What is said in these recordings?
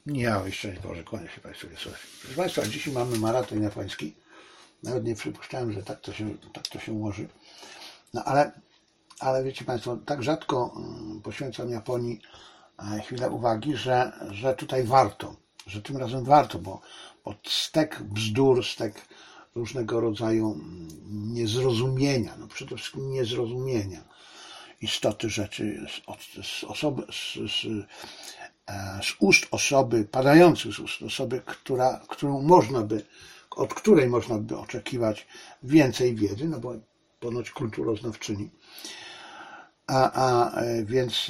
Ja, szczęść Boże, kłaniam się Państwu Wiesławie. Proszę Państwa, dzisiaj mamy maraton japoński. Nawet nie przypuszczałem, że tak to się ułoży. No ale wiecie Państwo, tak rzadko poświęcam Japonii chwilę uwagi, że tutaj warto, że tym razem warto, bo stek bzdur, stek różnego rodzaju niezrozumienia, no przede wszystkim niezrozumienia istoty rzeczy z ust osoby, padających z ust osoby, od której można by oczekiwać więcej wiedzy, no bo ponoć kulturoznawczyni. Więc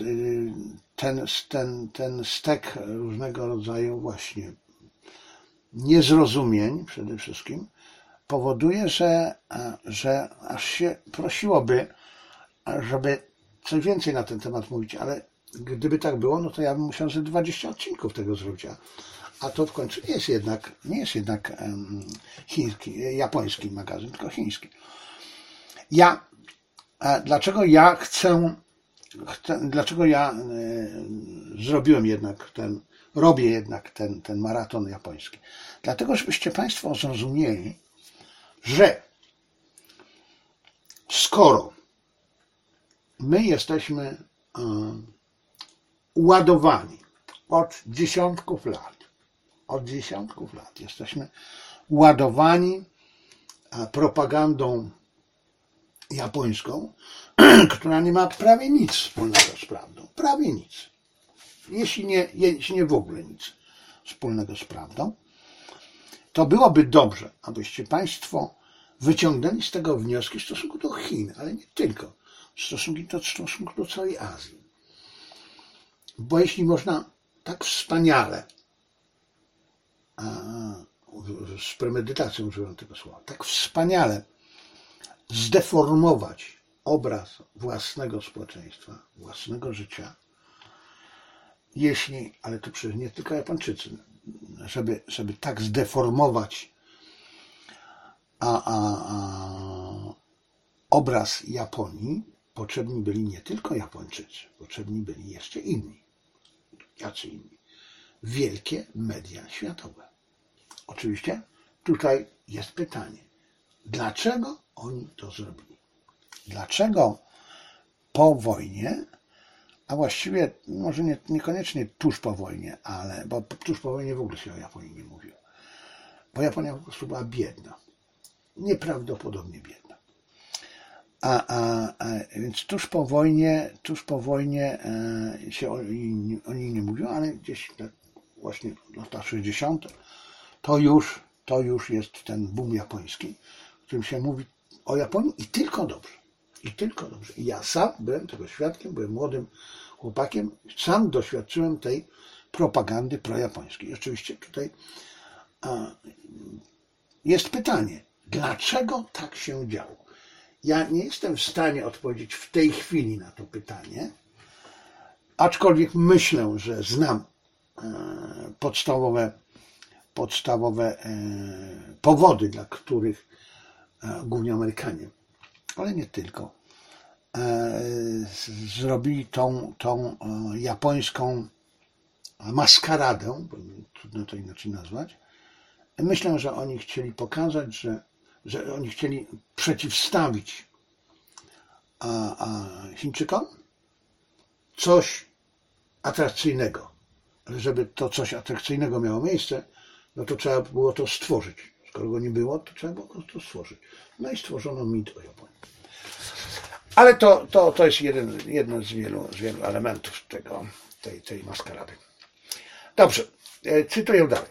ten stek różnego rodzaju właśnie niezrozumień przede wszystkim powoduje, że aż się prosiłoby, żeby coś więcej na ten temat mówić, ale gdyby tak było, no to ja bym musiał ze 20 odcinków tego zrobić, a to w końcu nie jest jednak japoński magazyn, tylko chiński. Dlaczego ja robię jednak ten maraton japoński? Dlatego, żebyście Państwo zrozumieli, że skoro my jesteśmy ładowani od dziesiątków lat jesteśmy ładowani propagandą japońską, która nie ma prawie nic wspólnego z prawdą. Prawie nic. Jeśli nie w ogóle nic wspólnego z prawdą, to byłoby dobrze, abyście Państwo wyciągnęli z tego wnioski w stosunku do Chin, ale nie tylko, w stosunku do całej Azji. Bo jeśli można tak wspaniale, z premedytacją używam tego słowa, tak wspaniale zdeformować obraz własnego społeczeństwa, własnego życia, ale to przecież nie tylko Japończycy, żeby tak zdeformować obraz Japonii, potrzebni byli nie tylko Japończycy, potrzebni byli jeszcze inni. Jacy inni? Wielkie media światowe. Oczywiście tutaj jest pytanie, dlaczego oni to zrobili? Dlaczego po wojnie, a właściwie może niekoniecznie tuż po wojnie, bo tuż po wojnie w ogóle się o Japonii nie mówiło, bo Japonia po prostu była biedna, nieprawdopodobnie biedna. Więc tuż po wojnie się o niej nie mówiło, ale gdzieś właśnie w latach 60. to już jest ten boom japoński, w którym się mówi o Japonii i tylko dobrze. I ja sam byłem tego świadkiem, byłem młodym chłopakiem, sam doświadczyłem tej propagandy projapońskiej. I oczywiście tutaj jest pytanie, dlaczego tak się działo? Ja nie jestem w stanie odpowiedzieć w tej chwili na to pytanie, aczkolwiek myślę, że znam podstawowe powody, dla których głównie Amerykanie, ale nie tylko, zrobili tą japońską maskaradę, bo trudno to inaczej nazwać. Myślę, że oni chcieli pokazać, że oni chcieli przeciwstawić Chińczykom coś atrakcyjnego. Ale żeby to coś atrakcyjnego miało miejsce, no to trzeba było to stworzyć. Skoro go nie było, to trzeba było to stworzyć. No i stworzono mit o Japonii. Ale to jest jeden z wielu elementów tej maskarady. Dobrze, cytuję dalej.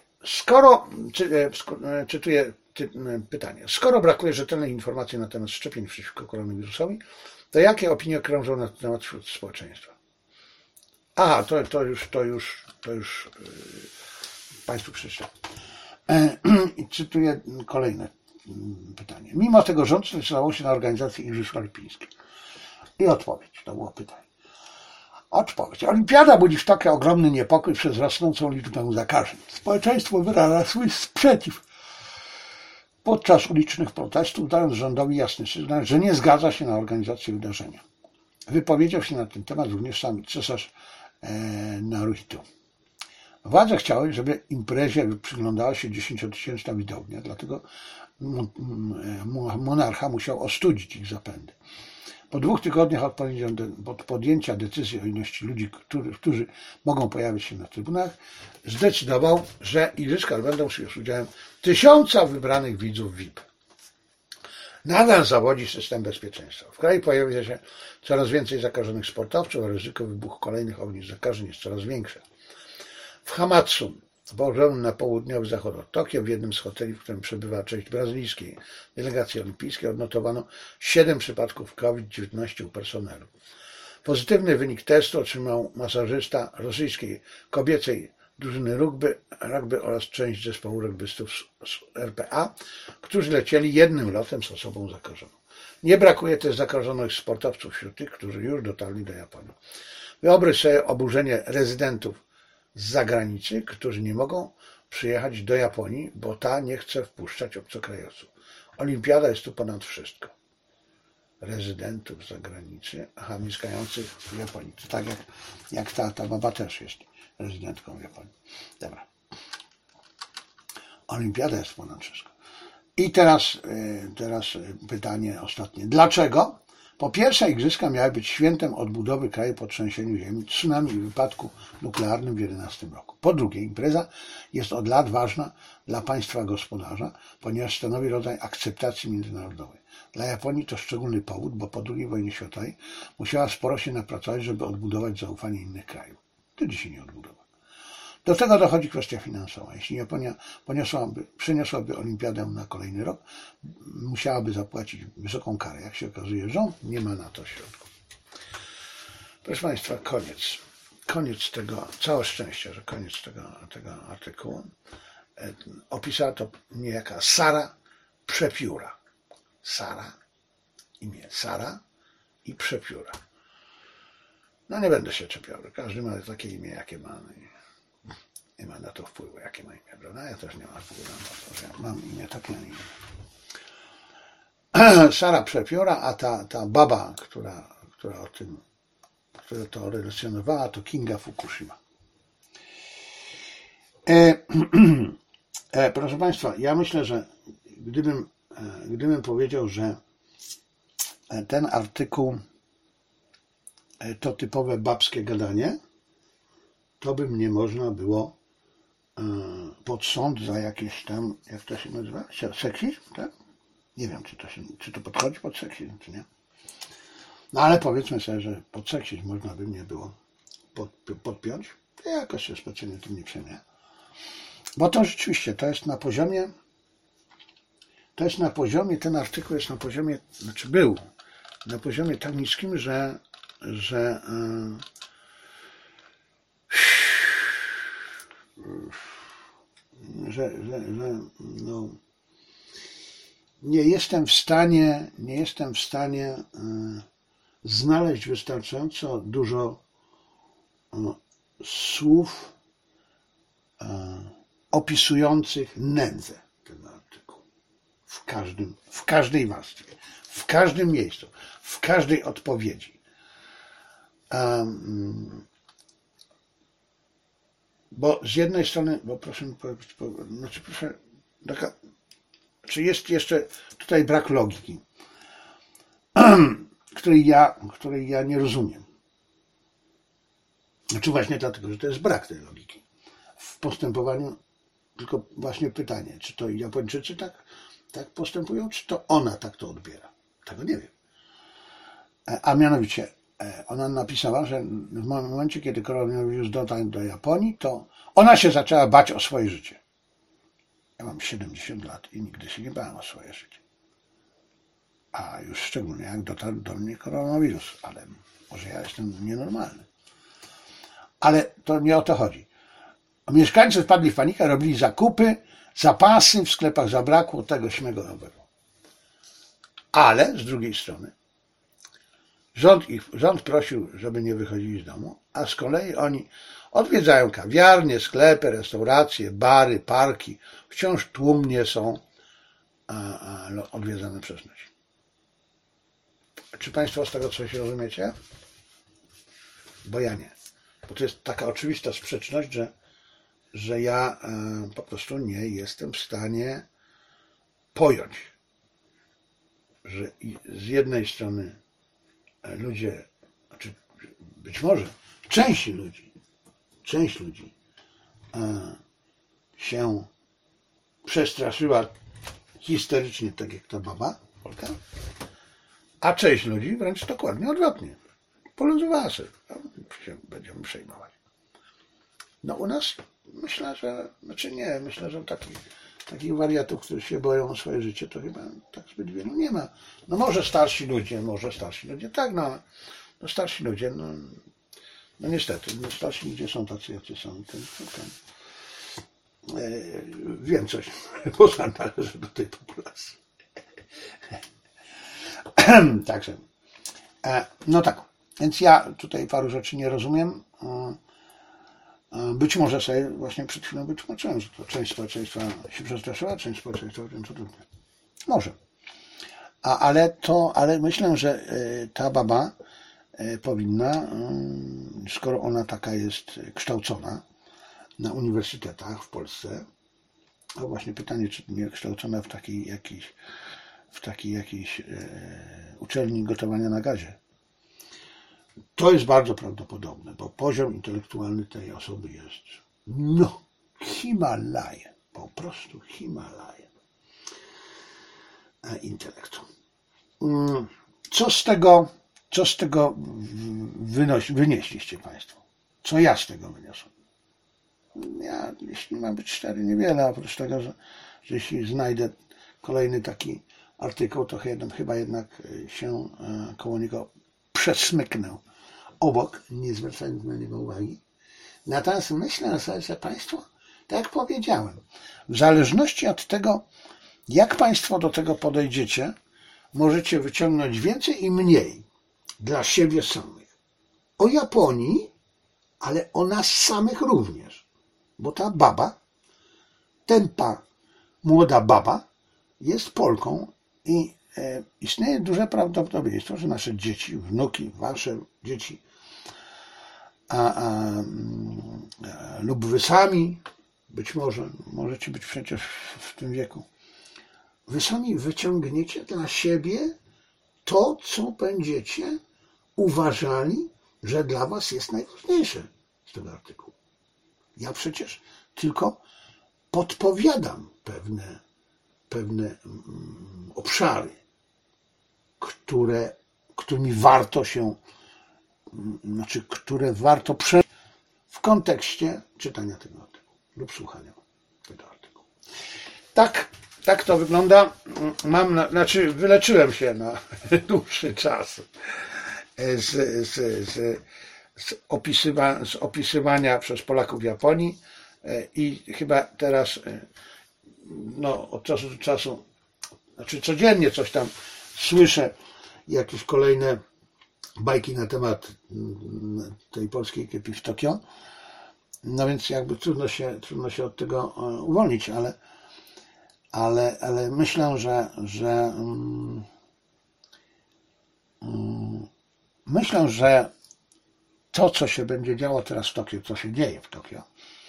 Cytuję pytanie. Skoro brakuje rzetelnej informacji na temat szczepień przeciwko koronawirusowi, to jakie opinie krążą na ten temat wśród społeczeństwa? Aha, to już Państwu przeczytam. Cytuję kolejne pytanie. Mimo tego rząd zdecydował się na organizację Igrzysk Olimpijskich. I odpowiedź, to było pytanie. Odpowiedź. Olimpiada budzi w Tokio ogromny niepokój przez rosnącą liczbę zakażeń. Społeczeństwo wyraża swój sprzeciw podczas ulicznych protestów, dając rządowi jasny sygnał, że nie zgadza się na organizację wydarzenia. Wypowiedział się na ten temat również sam cesarz Naruhito. Władze chciały, żeby imprezie przyglądała się 10-tysięczna widownia, dlatego monarcha musiał ostudzić ich zapędy. Po 2 tygodniach od podjęcia decyzji o ilości ludzi, którzy mogą pojawić się na trybunach, zdecydował, że igrzyska będą z udziałem 1000 wybranych widzów VIP. Nadal zawodzi system bezpieczeństwa. W kraju pojawia się coraz więcej zakażonych sportowców, a ryzyko wybuchu kolejnych ognisk zakażeń jest coraz większe. W Hamatsu, położonym na południowy zachód od Tokio, w jednym z hoteli, w którym przebywa część brazylijskiej delegacji olimpijskiej, odnotowano 7 przypadków COVID-19 u personelu. Pozytywny wynik testu otrzymał masażysta rosyjskiej kobiecej drużyny rugby oraz część zespołu rugbystów z RPA, którzy lecieli jednym lotem z osobą zakażoną. Nie brakuje też zakażonych sportowców wśród tych, którzy już dotarli do Japonii. Wyobraź sobie oburzenie rezydentów z zagranicy, którzy nie mogą przyjechać do Japonii, bo ta nie chce wpuszczać obcokrajowców. Olimpiada jest tu ponad wszystko. Rezydentów z zagranicy, mieszkających w Japonii. To tak jak ta baba też jest rezydentką w Japonii. Dobra. Olimpiada jest ponad wszystko. I teraz pytanie ostatnie. Dlaczego? Po pierwsze, igrzyska miały być świętem odbudowy kraju po trzęsieniu ziemi, tsunami i wypadku nuklearnym w 2011 roku. Po drugie, impreza jest od lat ważna dla państwa gospodarza, ponieważ stanowi rodzaj akceptacji międzynarodowej. Dla Japonii to szczególny powód, bo po II wojnie światowej musiała sporo się napracować, żeby odbudować zaufanie innych krajów. To dzisiaj nie odbudowa. Do tego dochodzi kwestia finansowa. Jeśli Japonia przeniosłaby olimpiadę na kolejny rok, musiałaby zapłacić wysoką karę. Jak się okazuje, rząd nie ma na to środków. Proszę Państwa, koniec tego, całe szczęście, że koniec tego artykułu. Opisała to niejaka Sara Przepióra. Imię Sara i Przepióra. No nie będę się czepiał, że każdy ma takie imię, jakie ma. Nie ma na to wpływu, jakie ma imię, prawda? Ja też nie mam wpływu na to, że ja mam imię takie, a nie inne. Sara Przepióra, a ta baba, która to relacjonowała, to Kinga Fukushima. Proszę Państwa, ja myślę, że gdybym powiedział, że ten artykuł to typowe babskie gadanie, to by mnie można było pod sąd za jakieś tam, jak to się nazywa? Seksizm, tak? Nie wiem, czy to podchodzi pod seksizm, czy nie. No ale powiedzmy sobie, że pod seksizm można by mnie było podpiąć. Ja jakoś się specjalnie tym nie przejmuję. Bo to rzeczywiście, to jest na poziomie, ten artykuł jest na poziomie, był na poziomie tak niskim, że no, nie jestem w stanie znaleźć wystarczająco dużo słów opisujących nędzę tego artykułu. W każdej warstwie, w każdym miejscu, w każdej odpowiedzi. Bo z jednej strony, proszę mi powiedzieć, czy jest jeszcze tutaj brak logiki, której ja nie rozumiem. Właśnie dlatego, że to jest brak tej logiki w postępowaniu. Tylko właśnie pytanie, czy to Japończycy tak postępują, czy to ona tak to odbiera. Tego nie wiem. A mianowicie ona napisała, że w momencie, kiedy koronawirus dotarł do Japonii, to ona się zaczęła bać o swoje życie. Ja mam 70 lat i nigdy się nie bałem o swoje życie. A już szczególnie jak dotarł do mnie koronawirus, ale może ja jestem nienormalny. Ale to nie o to chodzi. Mieszkańcy wpadli w panikę, robili zakupy, zapasy, w sklepach zabrakło tego śmego nowego. Ale z drugiej strony rząd prosił, żeby nie wychodzili z domu, a z kolei oni odwiedzają kawiarnie, sklepy, restauracje, bary, parki. Wciąż tłumnie są odwiedzane przez ludzi. Czy Państwo z tego coś rozumiecie? Bo ja nie. Bo to jest taka oczywista sprzeczność, że że ja po prostu nie jestem w stanie pojąć, że z jednej strony ludzie, znaczy być może część ludzi się przestraszyła histerycznie, tak jak ta baba Polka, a część ludzi wręcz dokładnie odwrotnie. Poluzowała sobie, się będziemy przejmować. No u nas myślę, że takich wariatów, którzy się boją o swoje życie, to chyba tak zbyt wielu nie ma. No może starsi ludzie, tak, no starsi ludzie, no niestety, starsi ludzie są tacy, jacy są. Wiem coś, bo sam należę do tej populacji. Także, no tak, więc ja tutaj paru rzeczy nie rozumiem. Być może sobie właśnie przed chwilą wytłumaczyłem, że to część społeczeństwa się przestraszyła, część społeczeństwa wręcz odwrotnie. Może. Ale myślę, że ta baba powinna, skoro ona taka jest kształcona na uniwersytetach w Polsce, a właśnie pytanie, czy nie kształcona w takiej jakiejś uczelni gotowania na gazie. To jest bardzo prawdopodobne, bo poziom intelektualny tej osoby jest Himalaje, po prostu Himalaje intelektu. Co z tego wynieśliście Państwo? Co ja z tego wyniosłem? Ja, jeśli mam być szczery, niewiele, oprócz tego, że jeśli znajdę kolejny taki artykuł, to chyba jednak się koło niego przesmyknę obok, nie zwracając na niego uwagi. Natomiast myślę sobie, że Państwo, tak jak powiedziałem, w zależności od tego, jak Państwo do tego podejdziecie, możecie wyciągnąć więcej i mniej dla siebie samych. O Japonii, ale o nas samych również. Bo ta baba, tępa, młoda baba jest Polką i istnieje duże prawdopodobieństwo, że nasze dzieci, wnuki, wasze dzieci lub wy sami, być może, możecie być przecież w tym wieku, wy sami wyciągniecie dla siebie to, co będziecie uważali, że dla was jest najważniejsze z tego artykułu. Ja przecież tylko podpowiadam pewne obszary, którymi warto się, które warto przejść w kontekście czytania tego artykułu lub słuchania tego artykułu. Tak to wygląda. Wyleczyłem się na dłuższy czas z opisywania przez Polaków Japonii i chyba teraz od czasu do czasu, codziennie coś tam słyszę, jakieś kolejne bajki na temat tej polskiej ekipy w Tokio. No więc jakby trudno się od tego uwolnić, ale myślę, że to, co się będzie działo teraz w Tokio, co się dzieje w Tokio,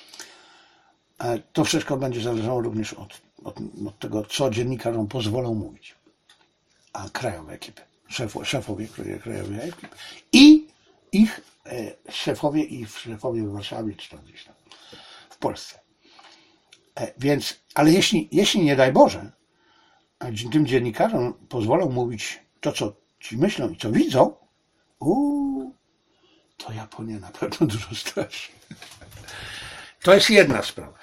to wszystko będzie zależało również od tego, co dziennikarzom pozwolą mówić. A krajowe ekipy, szefowie krajowej ekipy i ich szefowie w Warszawie, czy tam gdzieś tam w Polsce. Więc, ale jeśli nie daj Boże, tym dziennikarzom pozwolą mówić to, co ci myślą i co widzą, to Japonia na pewno dużo straci. To jest jedna sprawa.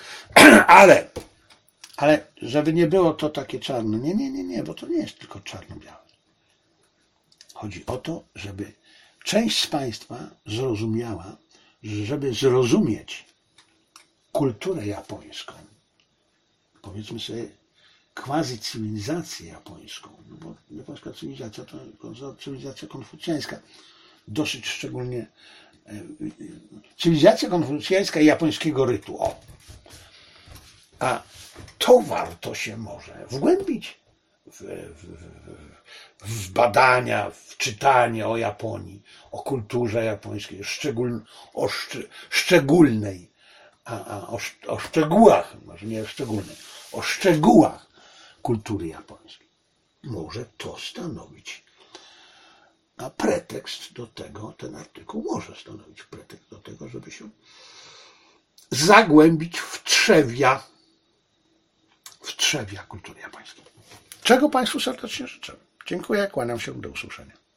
Ale żeby nie było to takie czarne. Nie, bo to nie jest tylko czarno-białe. Chodzi o to, żeby część z Państwa zrozumiała, że żeby zrozumieć kulturę japońską, powiedzmy sobie quasi-cywilizację japońską, no bo japońska cywilizacja to cywilizacja konfucjańska, dosyć szczególnie cywilizacja konfucjańska i japońskiego rytu. A to warto się może wgłębić w badania, w czytanie o Japonii, o kulturze japońskiej, o szczególnej o szczegółach, może nie szczególnych, o szczegółach kultury japońskiej. Może to stanowić pretekst do tego, ten artykuł może stanowić pretekst do tego, żeby się zagłębić w trzewia kultury japońskiej. Czego Państwu serdecznie życzę. Dziękuję, kłaniam się, do usłyszenia.